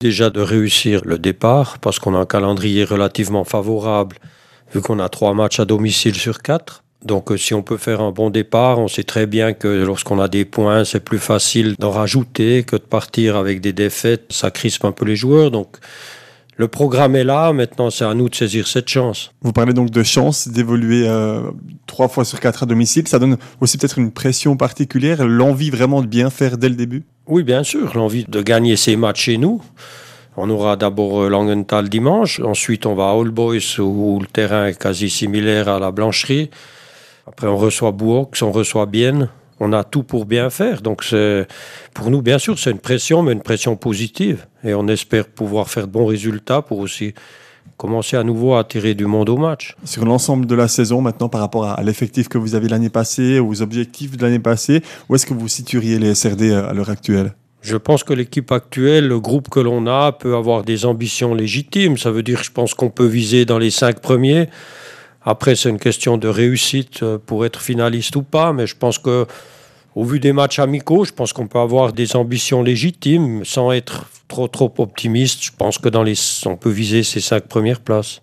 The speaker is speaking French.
Déjà de réussir le départ, parce qu'on a un calendrier relativement favorable, vu qu'on a 3 matchs à domicile sur 4. Donc si on peut faire un bon départ, on sait très bien que lorsqu'on a des points, c'est plus facile d'en rajouter que de partir avec des défaites. Ça crispe un peu les joueurs. Donc le programme est là, maintenant c'est à nous de saisir cette chance. Vous parlez donc de chance d'évoluer 3 fois sur 4 à domicile. Ça donne aussi peut-être une pression particulière, l'envie vraiment de bien faire dès le début? Oui, bien sûr, l'envie de gagner ces matchs chez nous. On aura d'abord Langenthal dimanche, ensuite on va à All Boys où le terrain est quasi similaire à la Blancherie. Après on reçoit Bourg, on reçoit Bienne. On a tout pour bien faire. Donc pour nous, bien sûr, c'est une pression, mais une pression positive. Et on espère pouvoir faire de bons résultats pour aussi commencer à nouveau à attirer du monde au match. Sur l'ensemble de la saison, maintenant, par rapport à l'effectif que vous avez l'année passée, aux objectifs de l'année passée, où est-ce que vous situeriez les SRD à l'heure actuelle? Je pense que l'équipe actuelle, le groupe que l'on a, peut avoir des ambitions légitimes. Ça veut dire, je pense qu'on peut viser dans les 5 premiers. Après, c'est une question de réussite pour être finaliste ou pas. Mais je pense que, au vu des matchs amicaux, je pense qu'on peut avoir des ambitions légitimes sans être trop optimiste. Je pense que on peut viser ces 5 premières places.